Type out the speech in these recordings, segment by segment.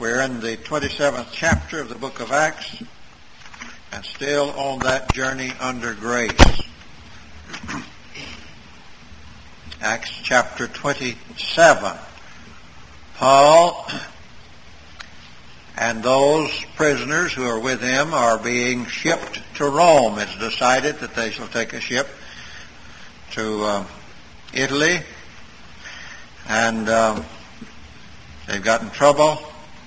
We're in the 27th chapter of the book of Acts and still on that journey under grace. Acts chapter 27. Paul and those prisoners who are with him are being shipped to Rome. It's decided that they shall take a ship to Italy, and they've got in trouble.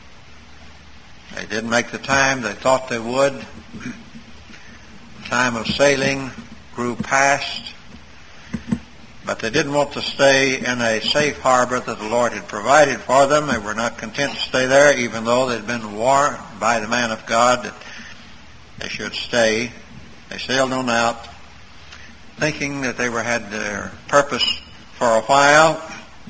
They didn't make the time they thought they would. The time of sailing grew past, but they didn't want to stay in a safe harbor that the Lord had provided for them. They were not content to stay there, even though they'd been warned by the man of God that they should stay. They sailed on out, thinking that they had their purpose for a while,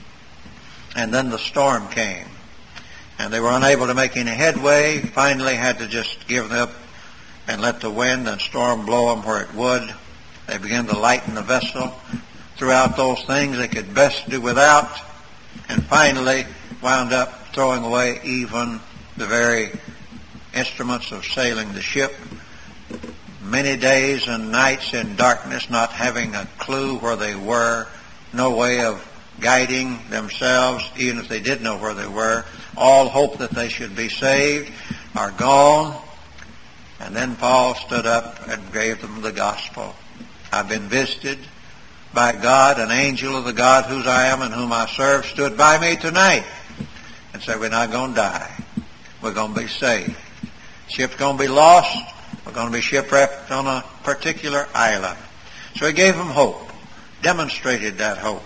and then the storm came, and they were unable to make any headway. Finally had to just give up and let the wind and storm blow them where it would. They began to lighten the vessel. Throughout those things they could best do without, and finally wound up throwing away even the very instruments of sailing the ship. Many days and nights in darkness, not having a clue where they were, no way of guiding themselves, even if they did know where they were. All hope that they should be saved are gone. And then Paul stood up and gave them the gospel. I've been visited by God. An angel of the God whose I am and whom I serve stood by me tonight and said, we're not going to die. We're going to be saved. Ship's going to be lost. We're going to be shipwrecked on a particular island. So he gave them hope, demonstrated that hope.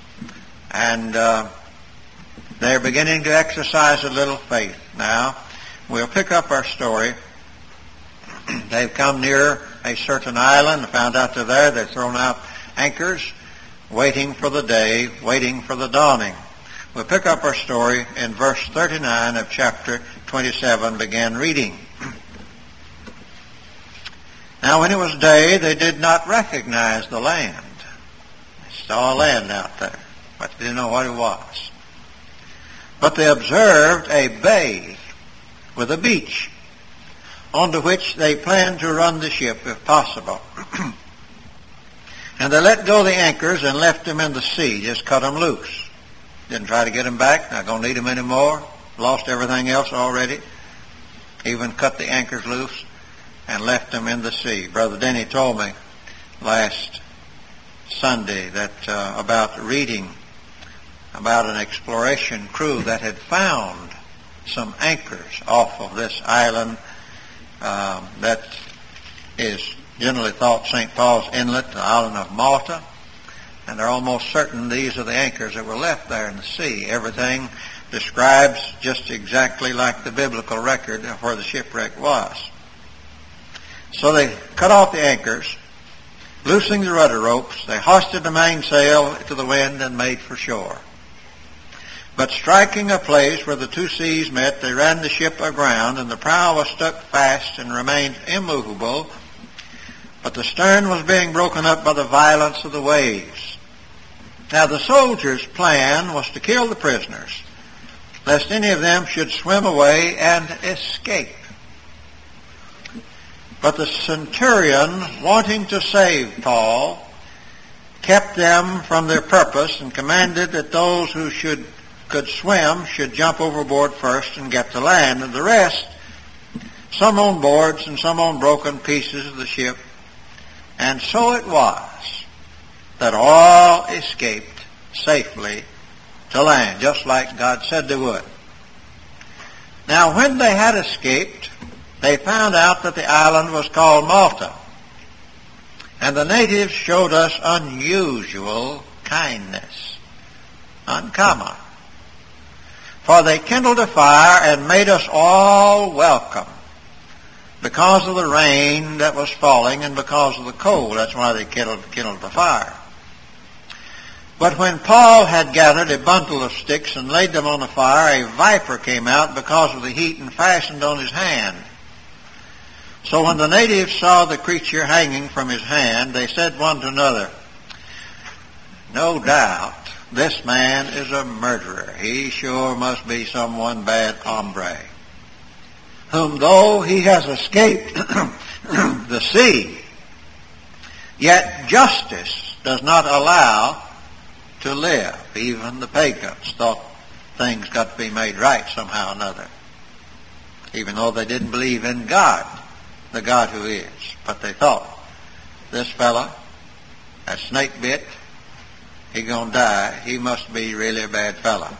And they're beginning to exercise a little faith now. We'll pick up our story. They've come near a certain island, found out they're there. They've thrown out anchors, waiting for the day, waiting for the dawning. We'll pick up our story in verse 39 of chapter 27, begin reading. Now when it was day, they did not recognize the land. They saw land out there, but they didn't know what it was. But they observed a bay with a beach, onto which they planned to run the ship if possible. And they let go the anchors and left them in the sea, just cut them loose. Didn't try to get them back, not going to need them anymore. Lost everything else already. Even cut the anchors loose and left them in the sea. Brother Denny told me last Sunday that about reading about an exploration crew that had found some anchors off of this island that is generally thought St. Paul's Inlet, the island of Malta, and they're almost certain these are the anchors that were left there in the sea. Everything describes just exactly like the biblical record of where the shipwreck was. So they cut off the anchors, loosening the rudder ropes, they hoisted the mainsail to the wind and made for shore. But striking a place where the two seas met, they ran the ship aground, and the prow was stuck fast and remained immovable, but the stern was being broken up by the violence of the waves. Now the soldiers' plan was to kill the prisoners, lest any of them should swim away and escape. But the centurion, wanting to save Paul, kept them from their purpose and commanded that those who could swim should jump overboard first and get to land, and the rest, some on boards and some on broken pieces of the ship. And so it was that all escaped safely to land, just like God said they would. Now when they had escaped, they found out that the island was called Malta. And the natives showed us unusual kindness, uncommon. For they kindled a fire and made us all welcome because of the rain that was falling and because of the cold. That's why they kindled the fire. But when Paul had gathered a bundle of sticks and laid them on the fire, a viper came out because of the heat and fastened on his hand. So when the natives saw the creature hanging from his hand, they said one to another, no doubt this man is a murderer. He sure must be some one bad hombre, whom though he has escaped the sea, yet justice does not allow to live. Even the pagans thought things got to be made right somehow or another, even though they didn't believe in God, the God who is. But they thought, this fella, that snake bit, he gonna die. He must be really a bad fella.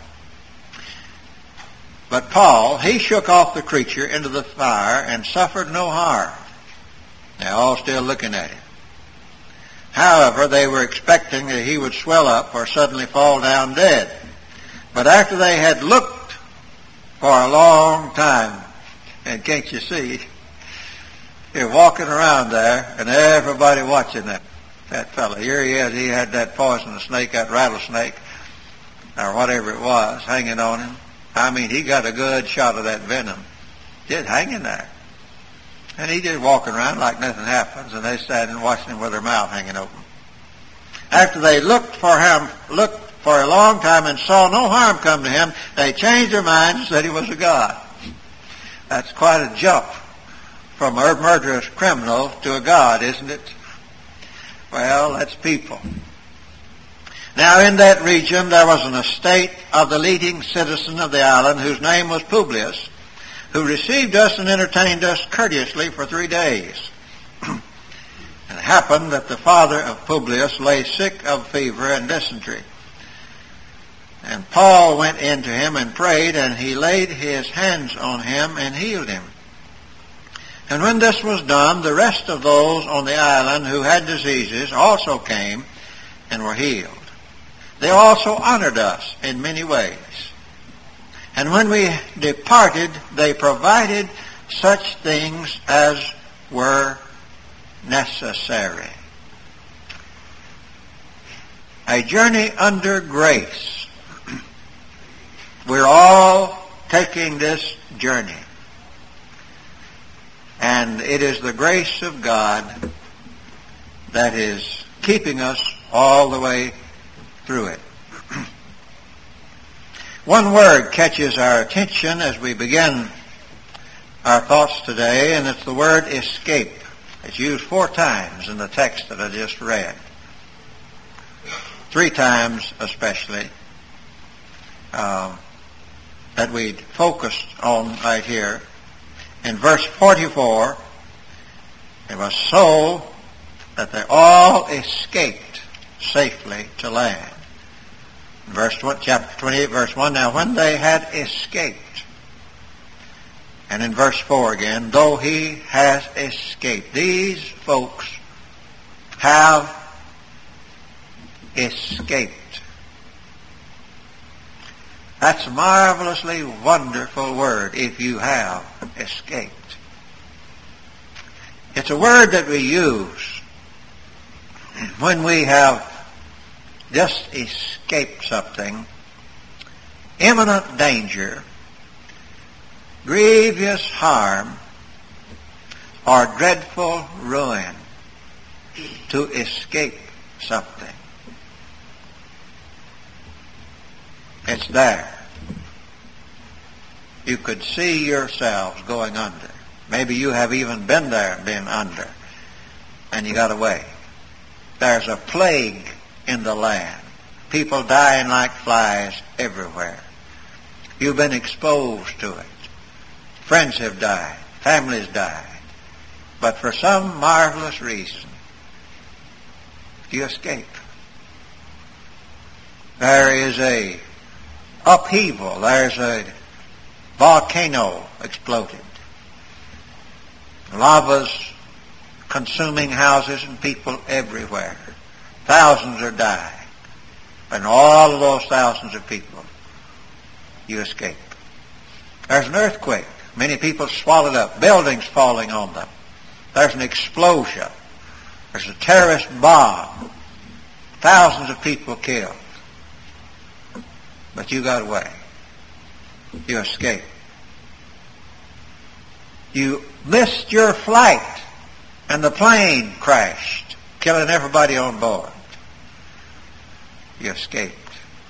But Paul, he shook off the creature into the fire and suffered no harm. They're all still looking at him. However, they were expecting that he would swell up or suddenly fall down dead. But after they had looked for a long time, and can't you see, you're walking around there and everybody watching that fella. Here he is, he had that poisonous snake, that rattlesnake, or whatever it was, hanging on him. I mean, he got a good shot of that venom just hanging there. And he just walking around like nothing happens, and they standing watching him with their mouth hanging open. After they looked for a long time and saw no harm come to him, they changed their minds and said he was a god. That's quite a jump from a murderous criminal to a god, isn't it? Well, that's people. Now in that region there was an estate of the leading citizen of the island whose name was Publius, who received us and entertained us courteously for 3 days. It happened that the father of Publius lay sick of fever and dysentery. And Paul went in to him and prayed, and he laid his hands on him and healed him. And when this was done, the rest of those on the island who had diseases also came and were healed. They also honored us in many ways. And when we departed, they provided such things as were necessary. A journey under grace. We're all taking this journey. And it is the grace of God that is keeping us all the way through it. One word catches our attention as we begin our thoughts today, and it's the word escape. It's used 4 times in the text that I just read. 3 times especially that we focused on right here. In verse 44, it was so that they all escaped safely to land. Chapter 28, verse 1, now when they had escaped. And in verse 4 again, though he has escaped. These folks have escaped. That's a marvelously wonderful word, if you have escaped. It's a word that we use when we have just escaped something, imminent danger, grievous harm, or dreadful ruin, to escape something. It's there. You could see yourselves going under. Maybe you have even been there and been under, and you got away. There's a plague in the land. People dying like flies everywhere. You've been exposed to it. Friends have died. Families died. But for some marvelous reason, you escape. There is a upheaval. There's a volcano exploded. Lava's consuming houses and people everywhere. Thousands are dying. And all of those thousands of people, you escape. There's an earthquake. Many people swallowed up. Buildings falling on them. There's an explosion. There's a terrorist bomb. Thousands of people killed. But you got away. You escaped. You missed your flight and the plane crashed, killing everybody on board. You escaped.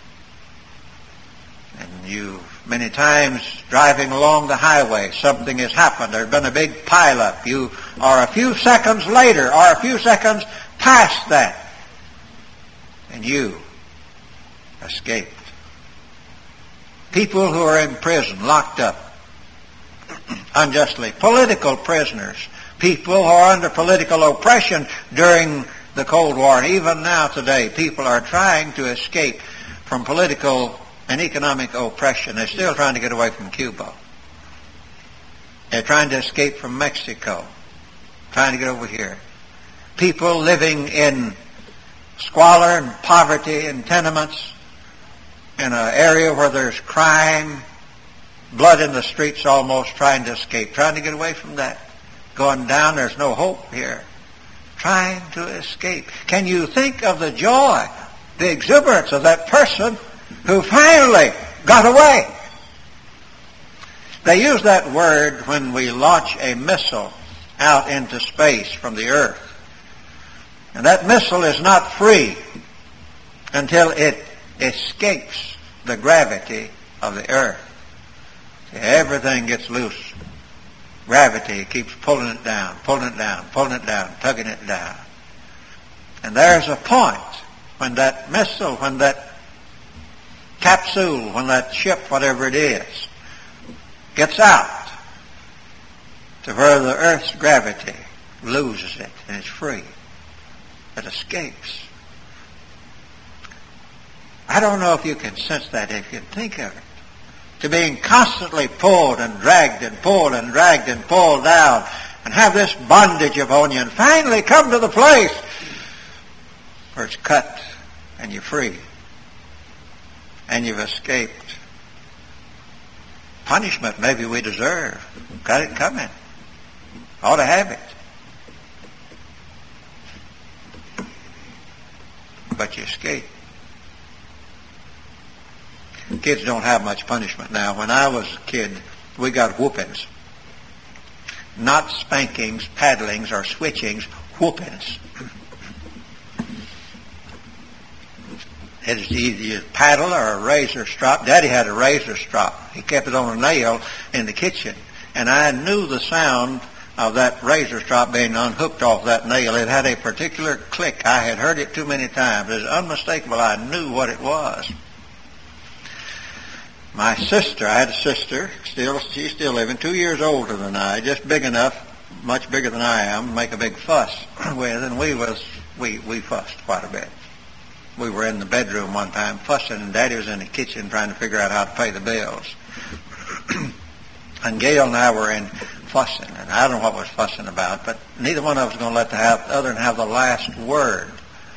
you many times driving along the highway, something has happened. There's been a big pileup. You are a few seconds later or a few seconds past that, and you escaped. People who are in prison, locked up unjustly, political prisoners, people who are under political oppression during the Cold War, and even now today, people are trying to escape from political and economic oppression. They're still trying to get away from Cuba. They're trying to escape from Mexico, trying to get over here. People living in squalor and poverty in tenements, in an area where there's crime, blood in the streets almost, trying to escape, trying to get away from that. Going down, there's no hope here. Trying to escape. Can you think of the joy, the exuberance of that person who finally got away? They use that word when we launch a missile out into space from the earth. And that missile is not free until it escapes the gravity of the earth. Everything gets loose. Gravity keeps pulling it down, pulling it down, pulling it down, tugging it down. And there's a point when that missile, when that capsule, when that ship, whatever it is, gets out to where the earth's gravity loses it and it's free. It escapes. I don't know if you can sense that, if you can think of it. To being constantly pulled and dragged and pulled and dragged and pulled down and have this bondage upon you and finally come to the place where it's cut and you're free and you've escaped. Punishment maybe we deserve. Got it coming. Ought to have it. But you escape. Kids don't have much punishment now. When I was a kid, we got whoopings. Not spankings, paddlings, or switchings, whoopings. It's either a paddle or a razor strop. Daddy had a razor strop. He kept it on a nail in the kitchen. And I knew the sound of that razor strop being unhooked off that nail. It had a particular click. I had heard it too many times. It was unmistakable. I knew what it was. My sister, I had a sister, she's still living, 2 years older than I, just big enough, much bigger than I am, to make a big fuss with, and we fussed quite a bit. We were in the bedroom one time fussing, and Daddy was in the kitchen trying to figure out how to pay the bills. And Gail and I were in fussing, and I don't know what was fussing about, but neither one of us was going to let the other have the last word.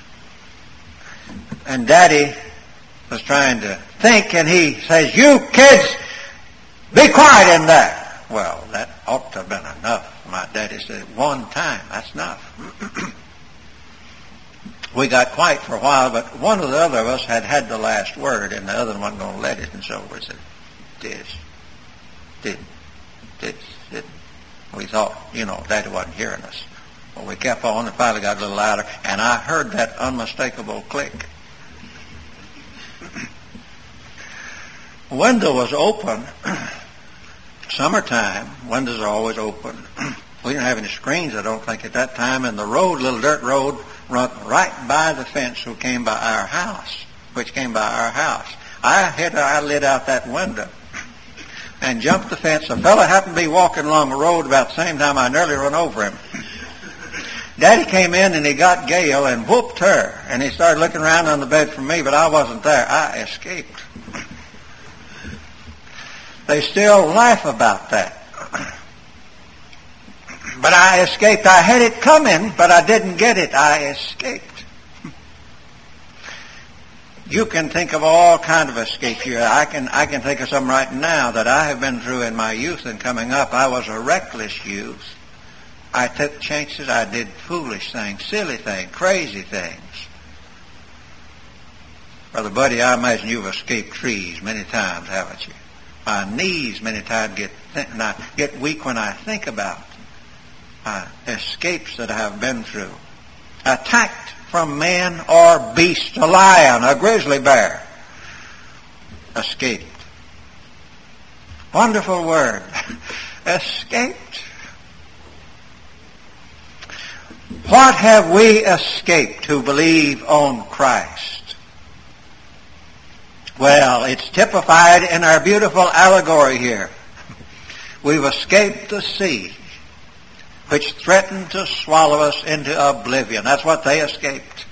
And Daddy was trying to think, and he says, "You kids, be quiet in there." Well, that ought to have been enough. My daddy said, "One time, that's enough." We got quiet for a while, but one of the other of us had the last word, and the other one wasn't going to let it, and so we said, didn't. We thought, Daddy wasn't hearing us. Well, we kept on and finally got a little louder, and I heard that unmistakable click. Window was open. Summertime, windows are always open. We didn't have any screens, I don't think, at that time, and the road, little dirt road, run right by the fence which came by our house. I lit out that window and jumped the fence. A fellow happened to be walking along the road about the same time. I nearly run over him. Daddy came in and he got Gail and whooped her, and he started looking around on the bed for me, but I wasn't there. I escaped. They still laugh about that. But I escaped. I had it coming, but I didn't get it. I escaped. You can think of all kinds of escapes here. I can think of some right now that I have been through in my youth and coming up. I was a reckless youth. I took chances. I did foolish things, silly things, crazy things. Brother Buddy, I imagine you've escaped trees many times, haven't you? My knees many times get weak when I think about escapes that I have been through. Attacked from man or beast, a lion, a grizzly bear. Escaped. Wonderful word. Escaped. What have we escaped who believe on Christ? Well, it's typified in our beautiful allegory here. We've escaped the sea, which threatened to swallow us into oblivion. That's what they escaped.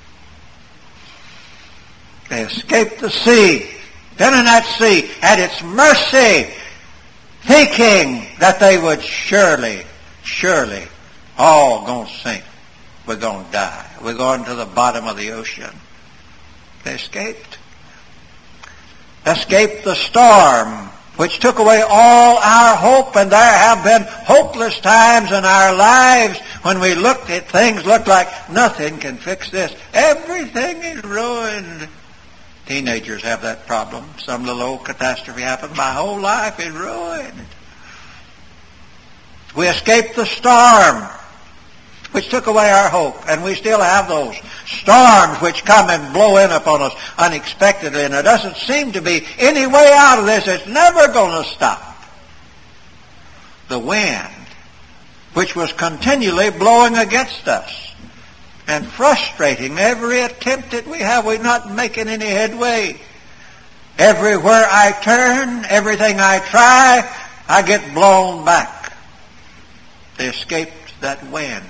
They escaped the sea. Then in that sea, at its mercy, thinking that they would surely, all going to sink. We're going to die. We're going to the bottom of the ocean. They escaped. Escaped the storm, which took away all our hope, and there have been hopeless times in our lives when we looked at things, looked like nothing can fix this. Everything is ruined. Teenagers have that problem. Some little old catastrophe happened. My whole life is ruined. We escaped the storm, which took away our hope, and we still have those storms which come and blow in upon us unexpectedly, and there doesn't seem to be any way out of this. It's never going to stop. The wind, which was continually blowing against us and frustrating every attempt that we have. We're not making any headway. Everywhere I turn, everything I try, I get blown back. They escaped that wind.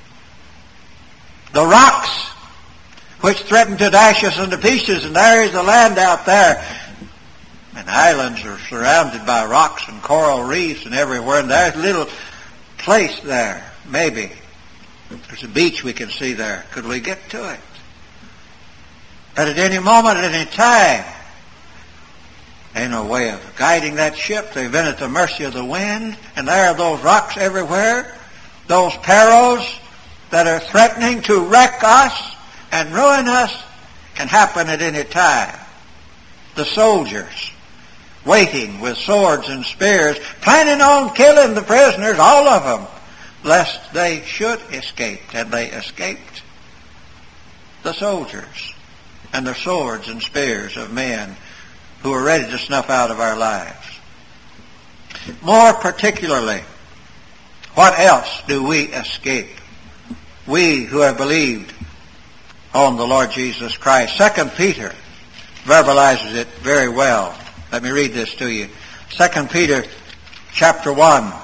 The rocks, which threaten to dash us into pieces, and there is the land out there. And islands are surrounded by rocks and coral reefs and everywhere, and there's a little place there, maybe. There's a beach we can see there. Could we get to it? But at any moment, at any time, ain't no way of guiding that ship. They've been at the mercy of the wind, and there are those rocks everywhere, those perils that are threatening to wreck us and ruin us, can happen at any time. The soldiers waiting with swords and spears, planning on killing the prisoners, all of them, lest they should escape. And they escaped. The soldiers and the swords and spears of men who are ready to snuff out of our lives. More particularly, what else do we escape? We who have believed on the Lord Jesus Christ. 2 Peter verbalizes it very well. Let me read this to you. 2 Peter chapter 1.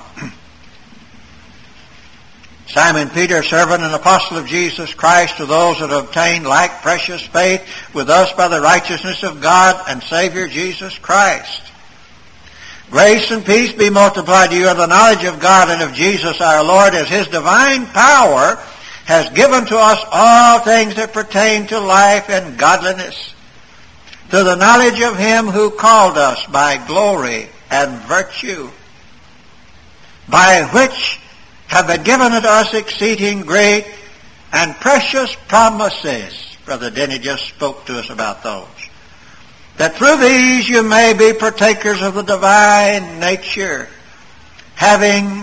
Simon Peter, servant and apostle of Jesus Christ, to those that have obtained like precious faith with us by the righteousness of God and Savior Jesus Christ. Grace and peace be multiplied to you in the knowledge of God and of Jesus our Lord, as His divine power has given to us all things that pertain to life and godliness, to the knowledge of Him who called us by glory and virtue, by which have been given unto us exceeding great and precious promises. Brother Denny just spoke to us about those. That through these you may be partakers of the divine nature, having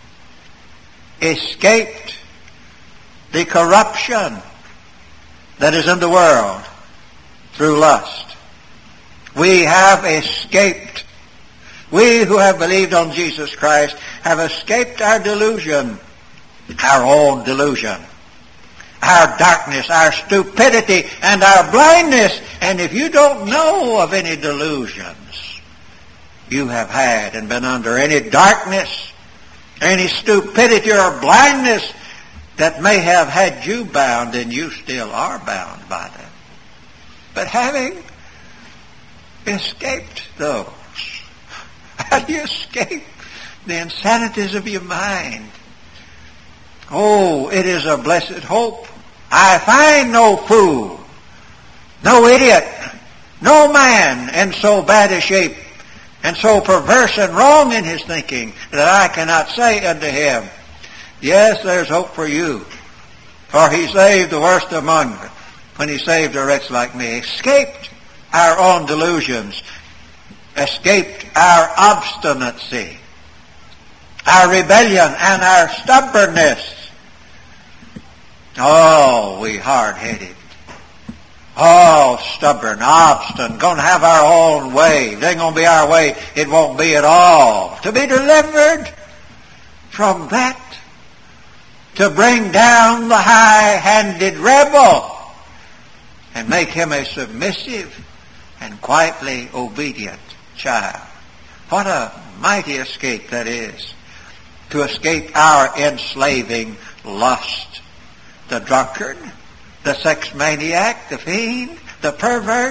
escaped the corruption that is in the world through lust. We have escaped. We who have believed on Jesus Christ have escaped our delusion, our own delusion, our darkness, our stupidity, and our blindness. And if you don't know of any delusions you have had and been under, any darkness, any stupidity or blindness that may have had you bound, and you still are bound by them. But having escaped those, how do you escape the insanities of your mind? Oh, it is a blessed hope. I find no fool, no idiot, no man in so bad a shape and so perverse and wrong in his thinking that I cannot say unto him, yes, there's hope for you. For He saved the worst among them when He saved a wretch like me. Escaped our own delusions. Escaped our obstinacy, our rebellion, and our stubbornness. Oh, we hard-headed. Oh, stubborn, obstinate, going to have our own way. It ain't going to be our way. It won't be at all. To be delivered from that. To bring down the high-handed rebel and make him a submissive and quietly obedient child. What a mighty escape that is. To escape our enslaving lust. The drunkard, the sex maniac, the fiend, the pervert,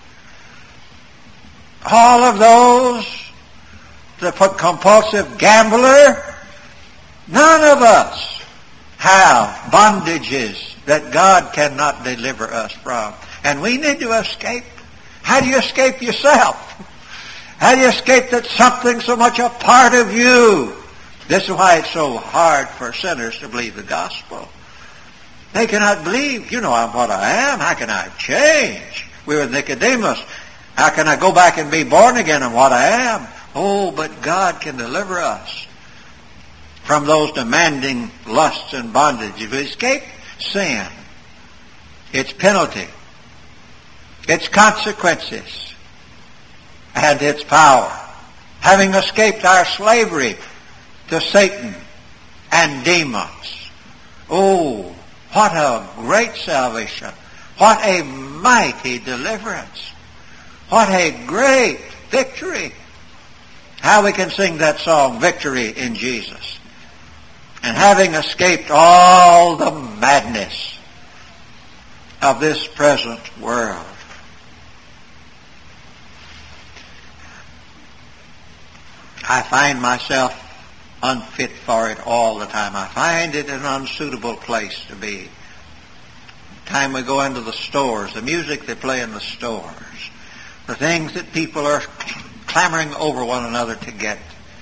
all of those, the compulsive gambler, none of us have bondages that God cannot deliver us from. And we need to escape. How do you escape yourself? How do you escape that something so much a part of you? This is why it's so hard for sinners to believe the gospel. They cannot believe, I'm what I am. How can I change? We were Nicodemus. How can I go back and be born again in what I am? Oh, but God can deliver us from those demanding lusts and bondages. We escape sin, its penalty, its consequences, and its power. Having escaped our slavery to Satan and demons. Oh, what a great salvation. What a mighty deliverance. What a great victory. How we can sing that song, Victory in Jesus. And having escaped all the madness of this present world. I find myself unfit for it all the time. I find it an unsuitable place to be. The time we go into the stores, the music they play in the stores, the things that people are clamoring over one another to get,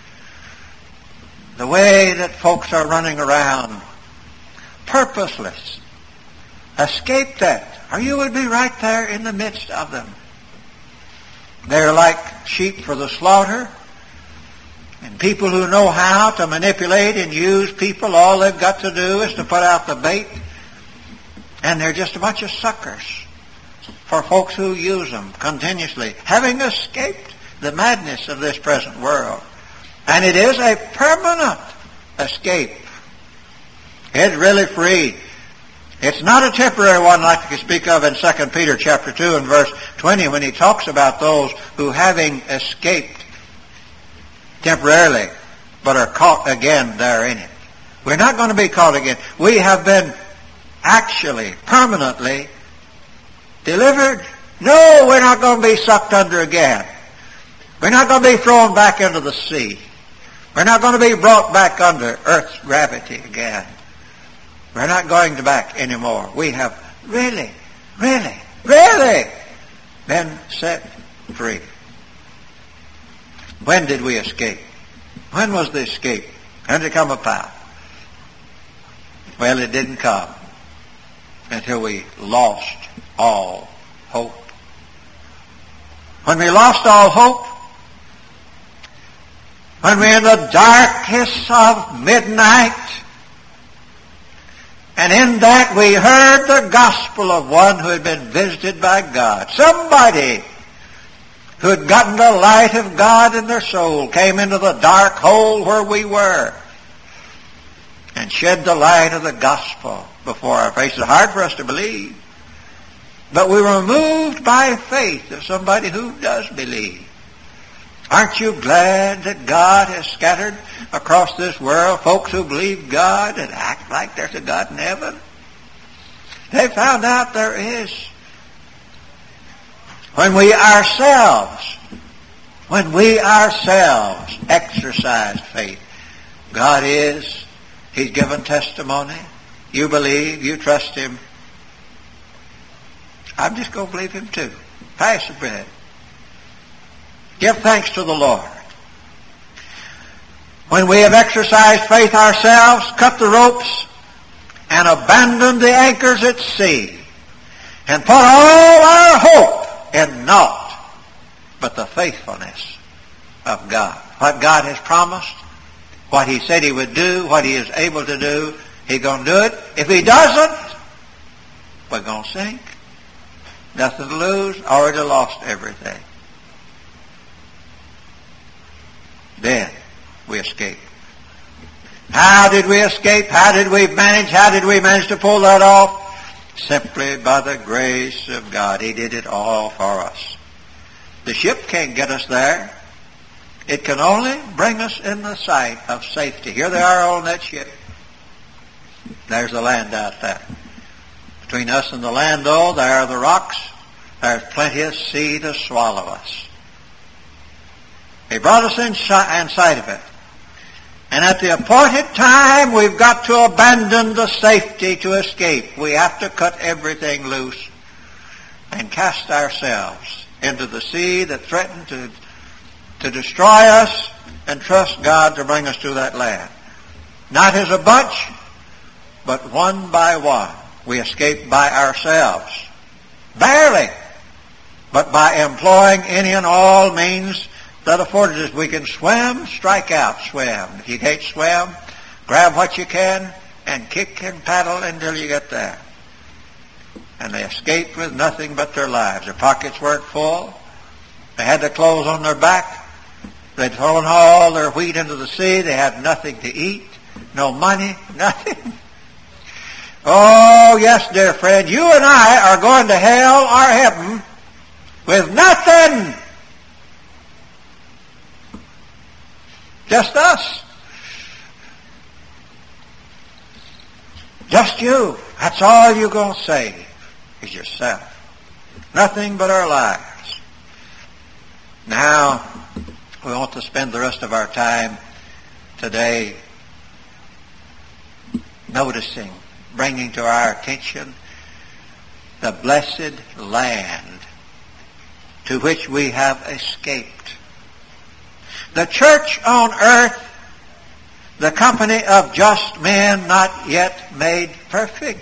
the way that folks are running around, purposeless. Escape that, or you would be right there in the midst of them. They're like sheep for the slaughter. And people who know how to manipulate and use people, all they've got to do is to put out the bait. And they're just a bunch of suckers for folks who use them continuously, having escaped the madness of this present world. And it is a permanent escape. It's really free. It's not a temporary one like we speak of in 2 Peter chapter 2 and verse 20 when he talks about those who having escaped temporarily, but are caught again therein. We're not going to be caught again. We have been actually, permanently delivered. No, we're not going to be sucked under again. We're not going to be thrown back into the sea. We're not going to be brought back under earth's gravity again. We're not going to back anymore. We have really been set free. When did we escape? When was the escape? When did it come about? Well, it didn't come until we lost all hope. When we lost all hope, when we're in the darkness of midnight, and in that we heard the gospel of one who had been visited by God. Somebody who had gotten the light of God in their soul came into the dark hole where we were and shed the light of the gospel before our faces. It's hard for us to believe. But we were moved by faith of somebody who does believe. Aren't you glad that God has scattered across this world folks who believe God and act like there's a God in heaven? They found out there is. When we ourselves exercise faith, God is. He's given testimony. You believe, you trust Him. I'm just going to believe Him too. Pass the bread. Give thanks to the Lord. When we have exercised faith ourselves, cut the ropes, and abandoned the anchors at sea, and put all our hope in naught but the faithfulness of God. What God has promised, what He said He would do, what He is able to do, He's going to do it. If He doesn't, we're going to sink. Nothing to lose, already lost everything. Then we escaped. How did we escape? How did we manage to pull that off? Simply by the grace of God. He did it all for us. The ship can't get us there. It can only bring us in the sight of safety. Here they are on that ship. There's the land out there. Between us and the land, though, there are the rocks. There's plenty of sea to swallow us. He brought us in sight of it. And at the appointed time, we've got to abandon the safety to escape. We have to cut everything loose and cast ourselves into the sea that threatened to destroy us, and trust God to bring us to that land. Not as a bunch, but one by one. We escaped by ourselves. Barely. But by employing any and all means that afforded us. We can swim, strike out, swim. If you can't swim, grab what you can and kick and paddle until you get there. And they escaped with nothing but their lives. Their pockets weren't full. They had their clothes on their back. They'd thrown all their wheat into the sea. They had nothing to eat, no money, nothing. Oh, yes, dear friend, you and I are going to hell or heaven with nothing. Just us. Just you. That's all you're going to save is yourself. Nothing but our lives. Now, we want to spend the rest of our time today noticing, bringing to our attention the blessed land to which we have escaped. The church on earth, the company of just men not yet made perfect.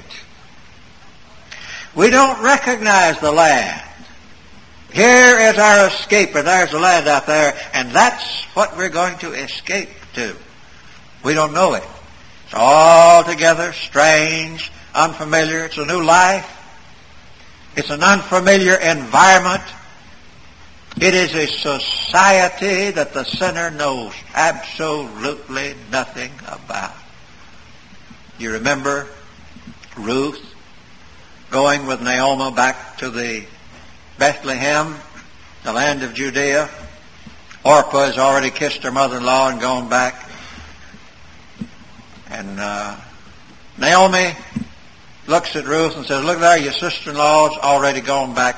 We don't recognize the land. Here is our escape, and there's the land out there, and that's what we're going to escape to. We don't know it. It's altogether strange, unfamiliar. It's a new life. It's an unfamiliar environment. It is a society that the sinner knows absolutely nothing about. You remember Ruth going with Naomi back to the Bethlehem, the land of Judea. Orpah has already kissed her mother-in-law and gone back. And Naomi looks at Ruth and says, look there, your sister-in-law's already gone back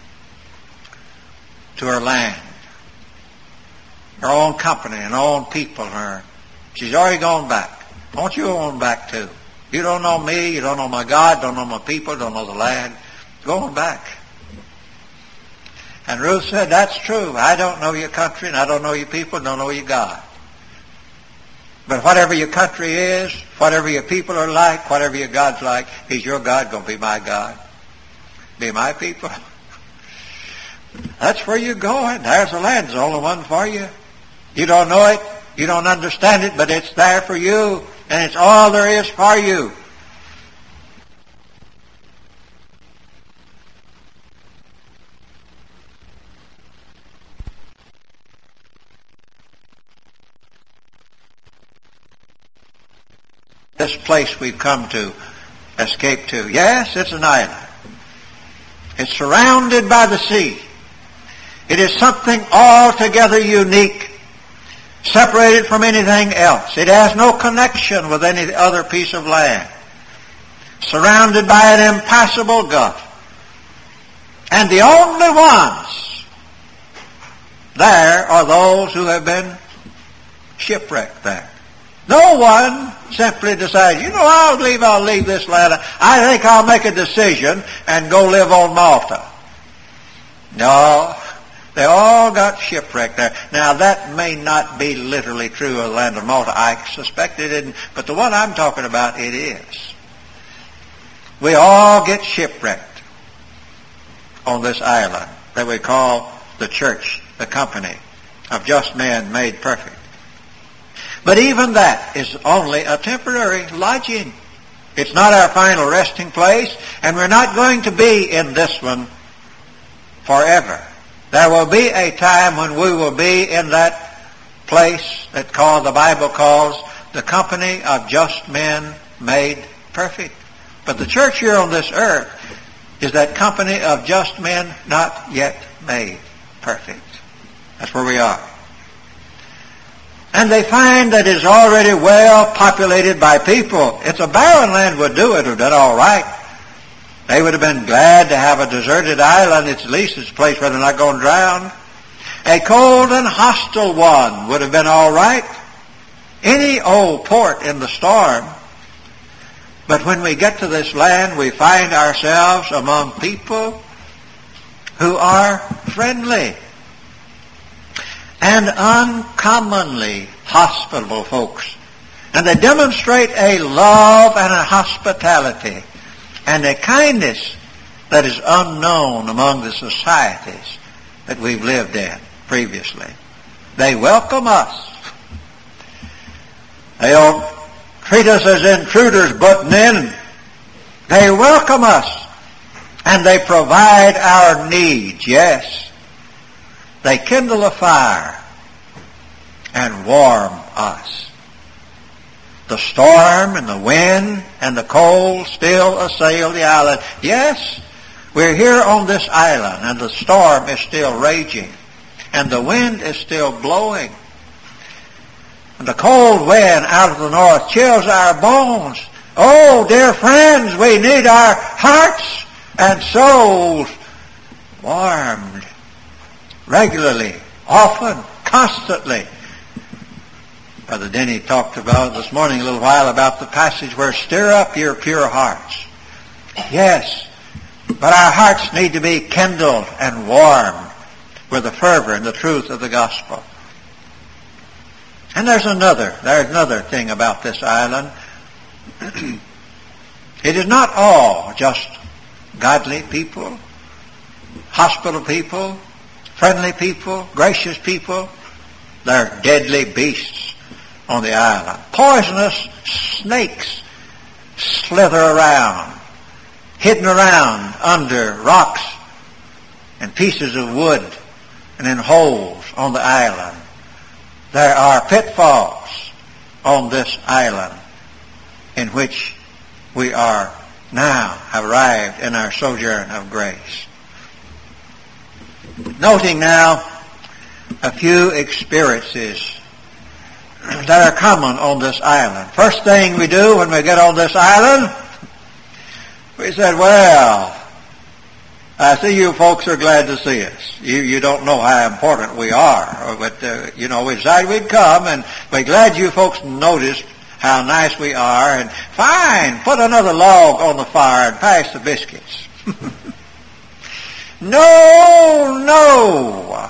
to her land. Her own company and her own people. She's already gone back. Why don't you go on back too? You don't know me, you don't know my God, don't know my people, don't know the land. Go on back. And Ruth said, that's true. I don't know your country and I don't know your people, don't know your God. But whatever your country is, whatever your people are like, whatever your God's like, He's your God, going to be my God. Be my people. That's where you're going. There's the land. There's only one for you. You don't know it. You don't understand it, but it's there for you. And it's all there is for you. This place we've come to, escape to. Yes, it's an island. It's surrounded by the sea. It is something altogether unique, separated from anything else. It has no connection with any other piece of land. Surrounded by an impassable gulf. And the only ones there are those who have been shipwrecked there. No one simply decides, I'll leave this land. I think I'll make a decision and go live on Malta. No, they all got shipwrecked there. Now, that may not be literally true of the land of Malta. I suspect it isn't. But the one I'm talking about, it is. We all get shipwrecked on this island that we call the church, the company of just men made perfect. But even that is only a temporary lodging. It's not our final resting place, and we're not going to be in this one forever. There will be a time when we will be in that place that the Bible calls the company of just men made perfect. But the church here on this earth is that company of just men not yet made perfect. That's where we are. And they find that it's already well populated by people. It's a barren land would do it, or done all right. They would have been glad to have a deserted island. At least it's a place where they're not going to drown. A cold and hostile one would have been all right. Any old port in the storm. But when we get to this land, we find ourselves among people who are friendly and uncommonly hospitable folks. And they demonstrate a love and a hospitality and a kindness that is unknown among the societies that we've lived in previously. They welcome us. They don't treat us as intruders butting in. They welcome us, and they provide our needs, yes. They kindle a fire and warm us. The storm and the wind and the cold still assail the island. Yes, we're here on this island, and the storm is still raging, and the wind is still blowing. And the cold wind out of the north chills our bones. Oh, dear friends, we need our hearts and souls warmed regularly, often, constantly. Brother Denny talked about this morning a little while about the passage where stir up your pure hearts. Yes, but our hearts need to be kindled and warmed with the fervor and the truth of the gospel. And there's another thing about this island. It is not all just godly people, hospitable people, friendly people, gracious people. There are deadly beasts on the island. Poisonous snakes slither around, hidden around under rocks and pieces of wood and in holes on the island. There are pitfalls on this island in which we are now have arrived in our sojourn of grace. Noting now a few experiences that are common on this island. First thing we do when we get on this island, we said, well, I see you folks are glad to see us. You don't know how important we are. But, we decided we'd come, and we're glad you folks noticed how nice we are. And fine, put another log on the fire and pass the biscuits. No.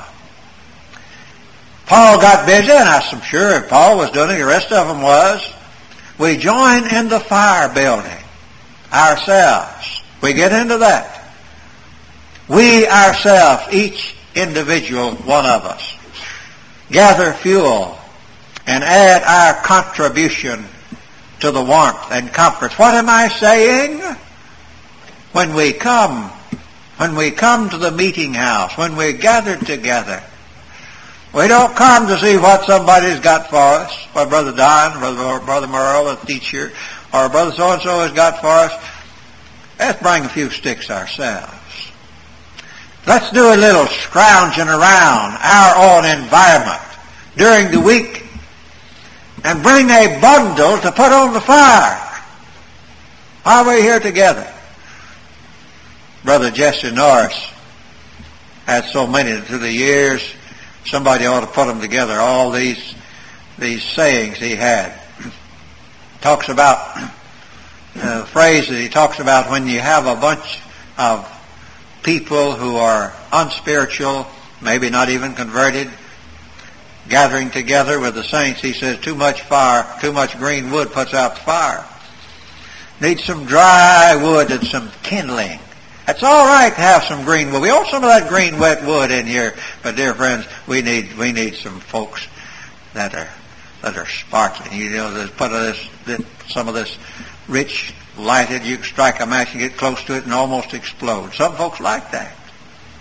Paul got busy, and I'm sure if Paul was doing it, the rest of them was. We join in the fire building ourselves. We get into that. We ourselves, each individual one of us, gather fuel and add our contribution to the warmth and comfort. What am I saying? When we come to the meeting house, when we're gathered together, we don't come to see what somebody's got for us, what Brother Don, Brother Merle, the teacher, or Brother so-and-so has got for us. Let's bring a few sticks ourselves. Let's do a little scrounging around our own environment during the week and bring a bundle to put on the fire while we're here together. Brother Jesse Norris had so many through the years, somebody ought to put them together, all these sayings he had. Talks about the phrase that he talks about when you have a bunch of people who are unspiritual, maybe not even converted, gathering together with the saints. He says too much fire, too much green wood puts out the fire. Need some dry wood and some kindling. It's all right to have some green wood. We want some of that green wet wood in here, but dear friends, we need some folks that are sparkling. Put some of this rich lighted. You can strike a match and get close to it and almost explode. Some folks like that.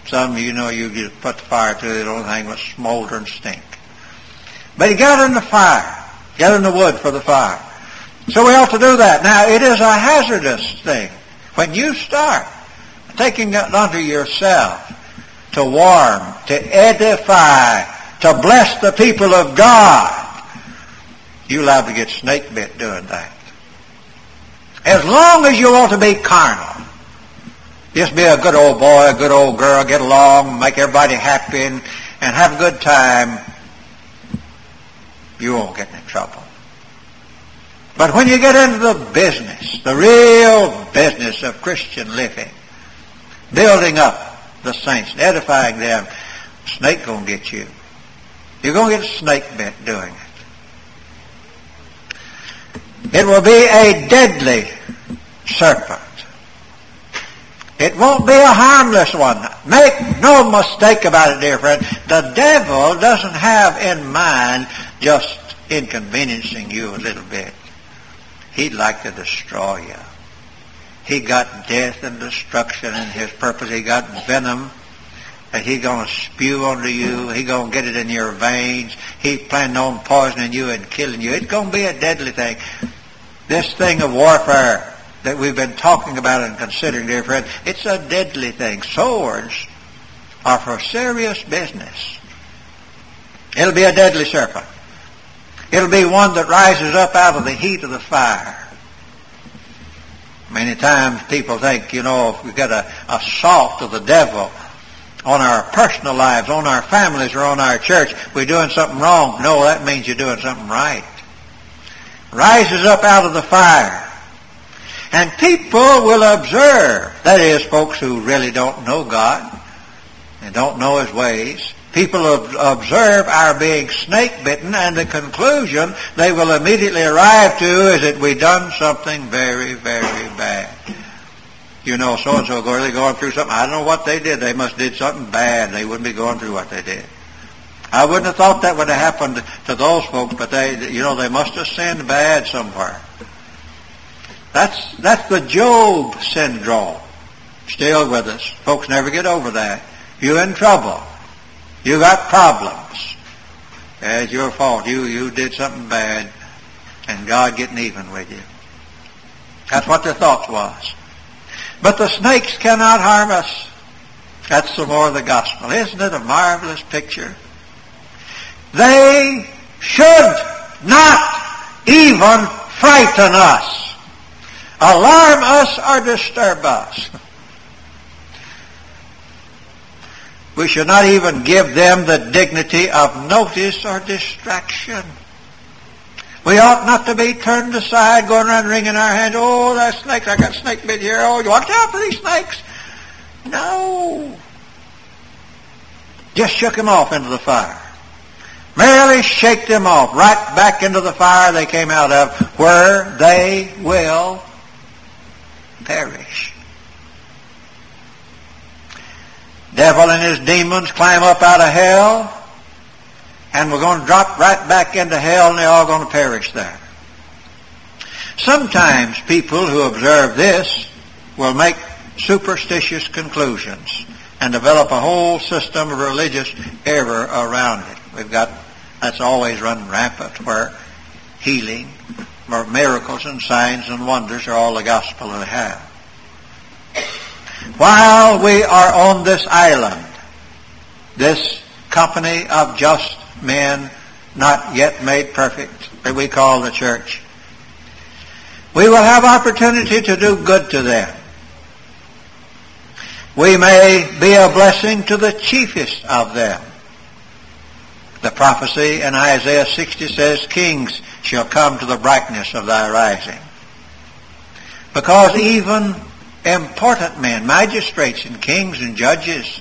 Some, you just put the fire to it, the only thing was smolder and stink. But you gather in the fire, gather in the wood for the fire. So we ought to do that. Now, it is a hazardous thing. When you start taking it unto yourself to warm, to edify, to bless the people of God, you're allowed to get snake bit doing that. As long as you want to be carnal, just be a good old boy, a good old girl, get along, make everybody happy, and have a good time, you won't get in trouble. But when you get into the business, the real business of Christian living, building up the saints, edifying them, snake gonna get you. You're gonna get snake bit doing it. It will be a deadly serpent. It won't be a harmless one. Make no mistake about it, dear friend. The devil doesn't have in mind just inconveniencing you a little bit. He'd like to destroy you. He got death and destruction in his purpose. He got venom that he's going to spew onto you. He's going to get it in your veins. He's planning on poisoning you and killing you. It's going to be a deadly thing. This thing of warfare that we've been talking about and considering, dear friend, it's a deadly thing. Swords are for serious business. It'll be a deadly serpent. It'll be one that rises up out of the heat of the fire. Many times people think, if we've got an assault of the devil on our personal lives, on our families, or on our church, we're doing something wrong. No, that means you're doing something right. Rises up out of the fire. And people will observe, that is, folks who really don't know God and don't know His ways, people observe our being snake-bitten, and the conclusion they will immediately arrive to is that we've done something very, very bad. So-and-so really going through something. I don't know what they did. They must have did something bad. They wouldn't be going through what they did. I wouldn't have thought that would have happened to those folks, but they must have sinned bad somewhere. That's the Job syndrome. Still with us. Folks never get over that. You're in trouble. You got problems. It's your fault. You did something bad, and God getting even with you. That's what their thoughts was. But the snakes cannot harm us. That's some more of the gospel. Isn't it a marvelous picture? They should not even frighten us, alarm us, or disturb us. We should not even give them the dignity of notice or distraction. We ought not to be turned aside, going around wringing our hands. Oh, there's snakes. I got snake bit here. Oh, watch out for these snakes. No. Just shook them off into the fire. Merely shake them off right back into the fire they came out of, where they will perish. Devil and his demons climb up out of hell, and we're going to drop right back into hell, and they're all going to perish there. Sometimes people who observe this will make superstitious conclusions and develop a whole system of religious error around it. That's always run rampant, where healing, where miracles and signs and wonders are all the gospel they have. While we are on this island, this company of just men not yet made perfect that we call the church, we will have opportunity to do good to them. We may be a blessing to the chiefest of them. The prophecy in Isaiah 60 says, kings shall come to the brightness of thy rising. Because even important men, magistrates and kings and judges,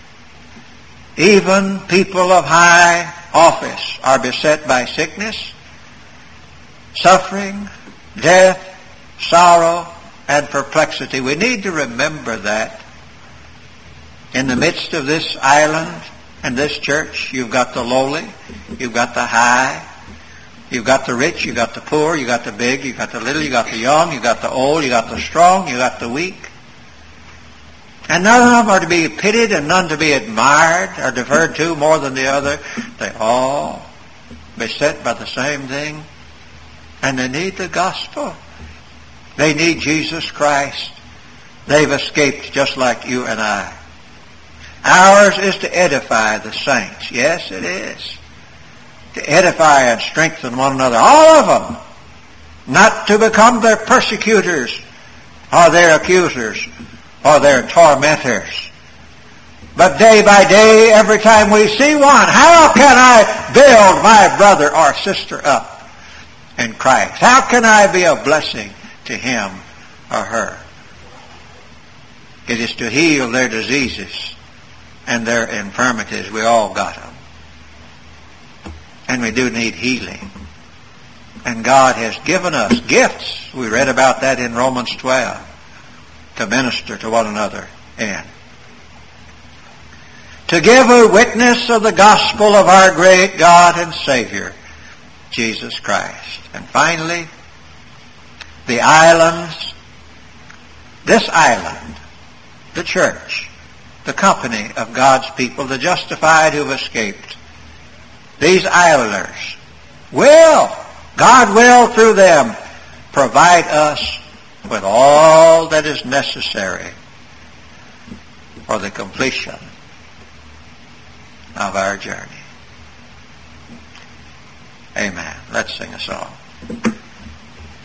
even people of high office are beset by sickness, suffering, death, sorrow, and perplexity. We need to remember that. In the midst of this island and this church, you've got the lowly, you've got the high, you've got the rich, you've got the poor, you've got the big, you've got the little, you've got the young, you've got the old, you've got the strong, you've got the weak. And none of them are to be pitied and none to be admired or deferred to more than the other. They all beset by the same thing. And they need the gospel. They need Jesus Christ. They've escaped just like you and I. Ours is to edify the saints. Yes, it is. To edify and strengthen one another. All of them. Not to become their persecutors or their accusers or their tormentors. But day by day, every time we see one, how can I build my brother or sister up in Christ? How can I be a blessing to him or her? It is to heal their diseases and their infirmities. We all got them. And we do need healing. And God has given us gifts. We read about that in Romans 12. To minister to one another in. To give a witness of the gospel of our great God and Savior, Jesus Christ. And finally, the islands. This island, the church, the company of God's people, the justified who have escaped. These islanders God will through them provide us with all that is necessary for the completion of our journey. Amen. Let's sing a song.